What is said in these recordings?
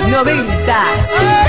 90.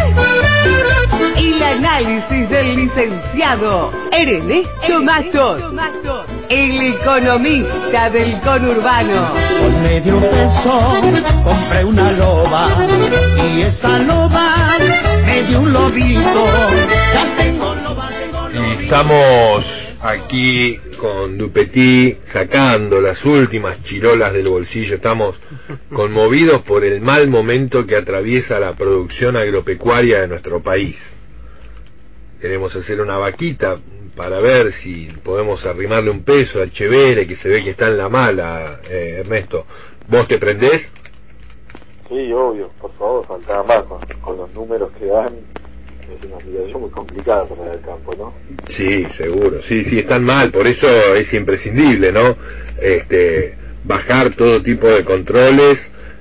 El análisis del licenciado Ernesto Matos, el economista del conurbano. Con medio peso compré una loba y esa loba me dio un lobito. Ya tengo loba, Y estamos aquí con Dupetí sacando las últimas chirolas del bolsillo. Estamos conmovidos por el mal momento que atraviesa la producción agropecuaria de nuestro país. Queremos hacer una vaquita para ver si podemos arrimarle un peso al Chevere, que se ve que está en la mala. Ernesto, ¿vos te prendés? Sí, obvio, por favor, faltaba más con los números que dan. Es una situación muy complicada para el campo, ¿no? Sí, seguro, sí, están mal, por eso es imprescindible, ¿no? Bajar todo tipo de controles,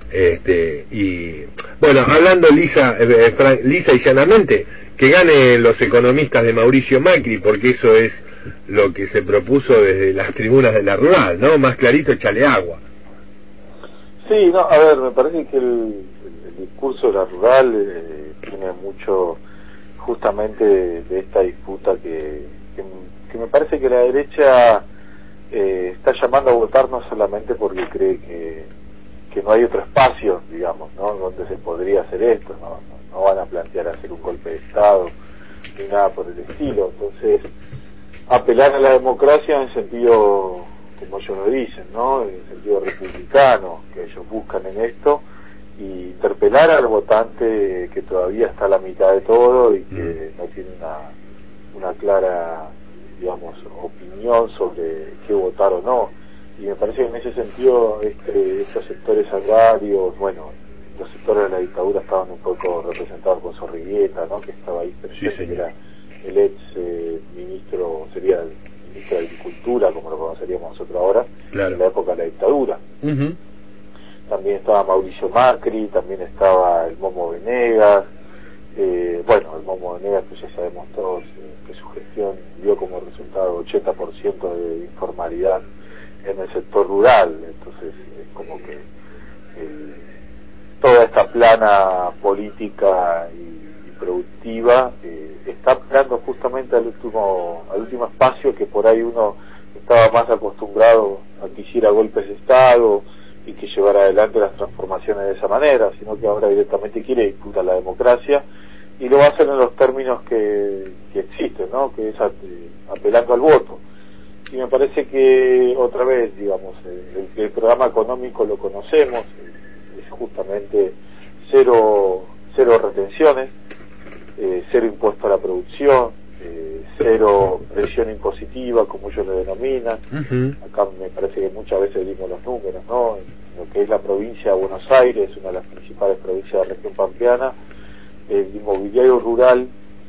y bueno, hablando lisa y llanamente, que ganen los economistas de Mauricio Macri, porque eso es lo que se propuso desde las tribunas de la rural, ¿no? Más clarito, échale agua. Sí, no, a ver, me parece que el discurso de la rural tiene mucho justamente de esta disputa que me parece que la derecha está llamando a votar no solamente porque cree que no hay otro espacio, digamos, ¿no?, donde se podría hacer esto, no van a plantear hacer un golpe de Estado ni nada por el estilo. Entonces, apelar a la democracia en el sentido, como ellos lo dicen, ¿no?, en el sentido republicano que ellos buscan en esto, y interpelar al votante que todavía está a la mitad de todo y que no tiene una clara, digamos, opinión sobre qué votar o no. Y me parece que en ese sentido estos sectores agrarios, bueno, los sectores de la dictadura estaban un poco representados con Zorrigueta, ¿no?, que estaba ahí presente, sí, que era el ex ministro, sería el ministro de Agricultura, como lo conoceríamos nosotros ahora, claro, en la época de la dictadura. También estaba Mauricio Macri, también estaba el Momo Venegas. Bueno, el Momo Venegas, pues ya sabemos todos que su gestión dio como resultado 80% de informalidad en el sector rural. Entonces es como que toda esta plana política y productiva está apelando justamente al último espacio, que por ahí uno estaba más acostumbrado a que hiciera golpes de Estado y que llevara adelante las transformaciones de esa manera, sino que ahora directamente quiere disputar la democracia, y lo va a hacer en los términos que existen, ¿no?, que es apelando al voto. Y me parece que, otra vez, digamos, el programa económico lo conocemos, es justamente cero retenciones, cero impuesto a la producción, cero presión impositiva, como ellos lo denominan. Acá me parece que muchas veces dimos los números, ¿no? En lo que es la provincia de Buenos Aires, una de las principales provincias de la región pampeana, el inmobiliario rural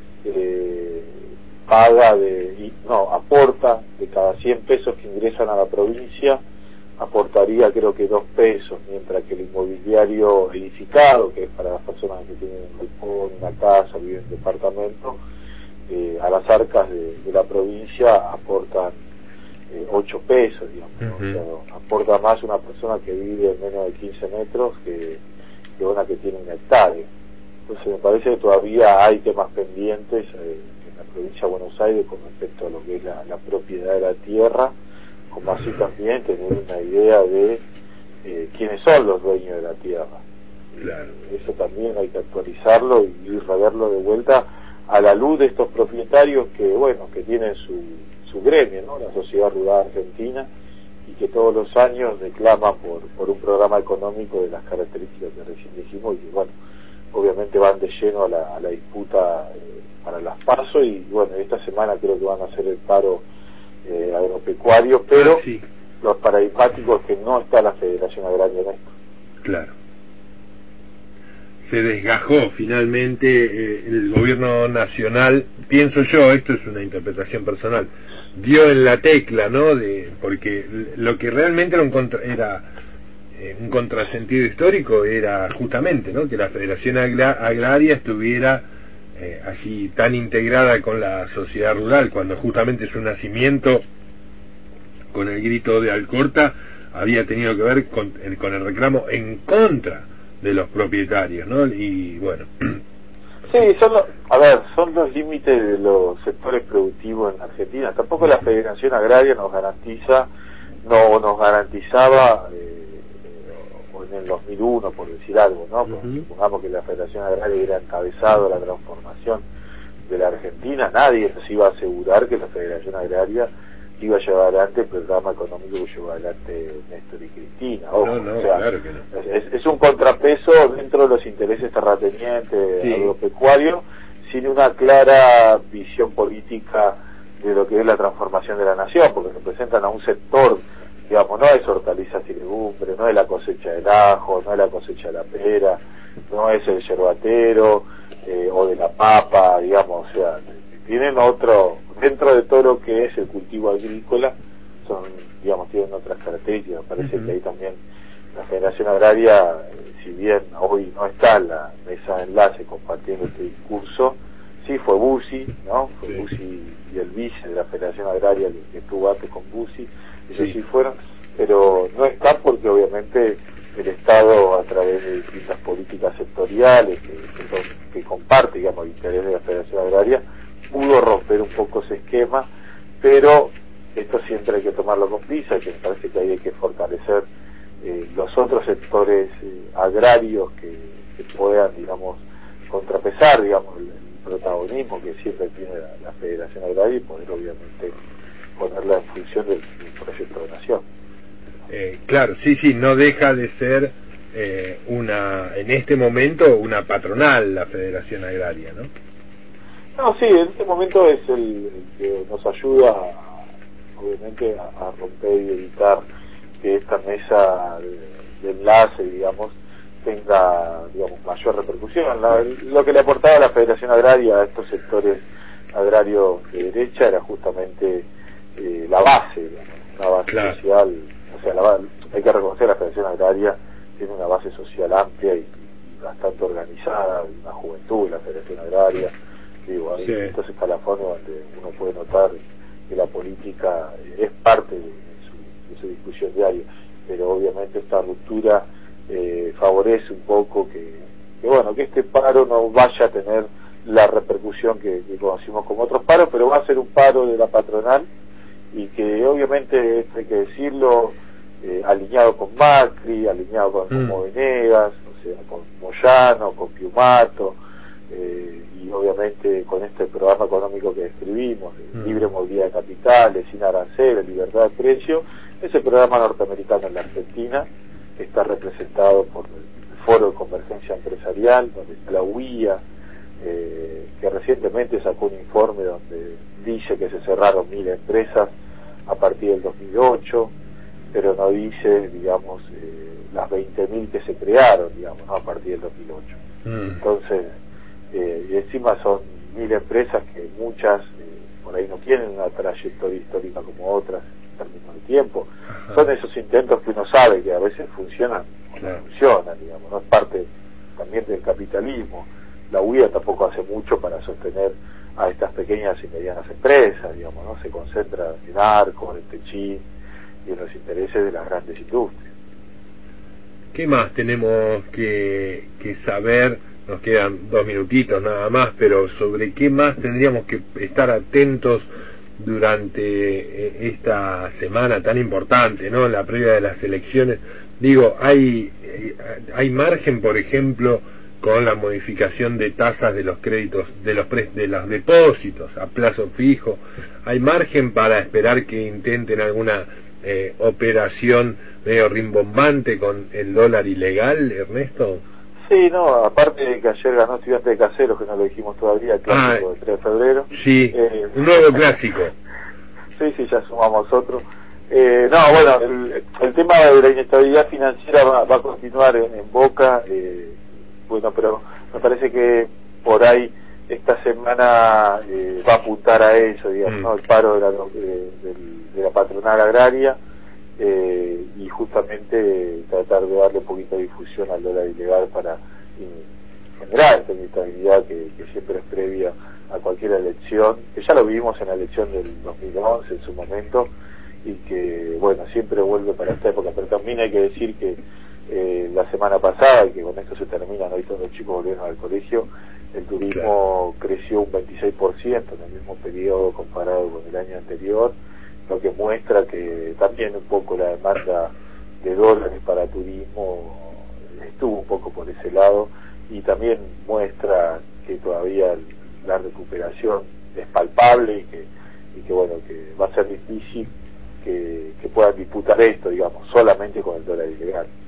aporta de cada 100 pesos que ingresan a la provincia, aportaría creo que 2 pesos, mientras que el inmobiliario edificado, que es para las personas que tienen un balcón, una casa, viven en departamento, a las arcas de la provincia aportan 8 pesos, digamos, ¿no? O sea, aporta más una persona que vive en menos de 15 metros que una que tiene una hectárea. Entonces me parece que todavía hay temas pendientes en la provincia de Buenos Aires con respecto a lo que es la propiedad de la tierra, como así también tener una idea de quiénes son los dueños de la tierra. Claro. Eso también hay que actualizarlo y reverlo de vuelta a la luz de estos propietarios que, bueno, que tienen su gremio, ¿no?, la Sociedad Rural Argentina, y que todos los años reclaman por un programa económico de las características que recién dijimos, y que, bueno, obviamente van de lleno a la disputa para las PASO, y bueno, esta semana creo que van a hacer el paro agropecuario, pero sí, los paradigmáticos que no está la Federación Agraria en esto. Claro. Se desgajó finalmente el gobierno nacional, pienso yo, esto es una interpretación personal, dio en la tecla, ¿no?, porque lo que realmente era un contrasentido histórico era justamente, ¿no?, que la Federación Agraria estuviera así tan integrada con la sociedad rural, cuando justamente su nacimiento, con el grito de Alcorta, había tenido que ver con el reclamo en contra de los propietarios, ¿no? Y bueno. Sí, son los límites de los sectores productivos en Argentina. Tampoco la Federación Agraria nos garantizaba o en el 2001, por decir algo, ¿no? Supongamos que la Federación Agraria hubiera encabezado la transformación de la Argentina, nadie nos iba a asegurar que la Federación Agraria iba a llevar adelante el programa económico que llevó adelante Néstor y Cristina. Ojo, no, claro que no. Es un contrapeso dentro de los intereses terratenientes, sí, agropecuarios, sin una clara visión política de lo que es la transformación de la nación, porque representan a un sector, digamos, no es hortalizas y legumbres, no es la cosecha del ajo, no es la cosecha de la pera, no es el yerbatero o de la papa, digamos, o sea, tienen otro, dentro de todo lo que es el cultivo agrícola, son, digamos, tienen otras características. Parece que ahí también la Federación Agraria, si bien hoy no está en la mesa de enlace compartiendo este discurso, sí fue Bussi, ¿no? Fue Bussi y el vice de la Federación Agraria que estuvo antes con Bussi, ellos sí fueron, pero no está porque obviamente el Estado, a través de distintas políticas sectoriales que comparte, digamos, el interés de la Federación Agraria, pudo romper un poco ese esquema, pero esto siempre hay que tomarlo con pinzas, que me parece que ahí hay que fortalecer los otros sectores agrarios que puedan, digamos, contrapesar, digamos, el protagonismo que siempre tiene la Federación Agraria y poder, obviamente, ponerla en función del proyecto de nación. Claro, sí, no deja de ser en este momento una patronal la Federación Agraria, ¿no? No, sí, en este momento es el que nos ayuda, obviamente, a romper y evitar que esta mesa de enlace, digamos, tenga, digamos, mayor repercusión. Lo que le aportaba la Federación Agraria a estos sectores agrarios de derecha era justamente la base, digamos, una base social. O sea, hay que reconocer que la Federación Agraria tiene una base social amplia y bastante organizada, una juventud en la Federación Agraria. Digo, hay estos escalafones donde uno puede notar que la política es parte de su discusión diaria, pero obviamente esta ruptura favorece un poco que este paro no vaya a tener la repercusión que conocimos como otros paros, pero va a ser un paro de la patronal y que obviamente, hay que decirlo, alineado con Macri, alineado con Venegas, o sea, con Moyano, con Piumato, y obviamente con este programa económico que describimos, libre movilidad de capitales, sin aranceles, libertad de precio. Ese programa norteamericano en la Argentina está representado por el Foro de Convergencia Empresarial, donde está la UIA, que recientemente sacó un informe donde dice que se cerraron 1.000 empresas a partir del 2008, pero no dice, digamos, las 20.000 que se crearon, digamos, ¿no? A partir del 2008. Entonces, y encima son 1.000 empresas que muchas por ahí no tienen una trayectoria histórica como otras en términos de tiempo. Son esos intentos que uno sabe que a veces funcionan o no funcionan, digamos, no es parte también del capitalismo. La UIA tampoco hace mucho para sostener a estas pequeñas y medianas empresas, digamos, ¿no? Se concentra en Arco, en Techín y en los intereses de las grandes industrias. ¿Qué más tenemos que saber? Nos quedan 2 minutitos nada más, pero sobre qué más tendríamos que estar atentos durante esta semana tan importante, ¿no? La previa de las elecciones. Digo, hay margen, por ejemplo, con la modificación de tasas de los créditos, de los depósitos a plazo fijo. Hay margen para esperar que intenten alguna operación medio rimbombante con el dólar ilegal, Ernesto. Sí, no, aparte de que ayer ganó Estudiantes de Caseros, que no lo dijimos todavía, el clásico del 3 de febrero. Sí, un nuevo clásico. Sí, ya sumamos otro. No, bueno, el tema de la inestabilidad financiera va a continuar en Boca, bueno, pero me parece que por ahí esta semana va a apuntar a eso, digamos, ¿no? El paro de la patronal agraria, y justamente tratar de darle un poquito de difusión al dólar ilegal para generar esta inestabilidad que siempre es previa a cualquier elección, que ya lo vimos en la elección del 2011 en su momento, y que, bueno, siempre vuelve para esta época, pero también hay que decir que la semana pasada, y que con esto se terminan, hoy todos los chicos volvieron al colegio, el turismo creció un 26% en el mismo periodo comparado con el año anterior, lo que muestra que también un poco la demanda de dólares para turismo estuvo un poco por ese lado, y también muestra que todavía la recuperación es palpable y que bueno, que va a ser difícil que puedan disputar esto, digamos, solamente con el dólar ilegal.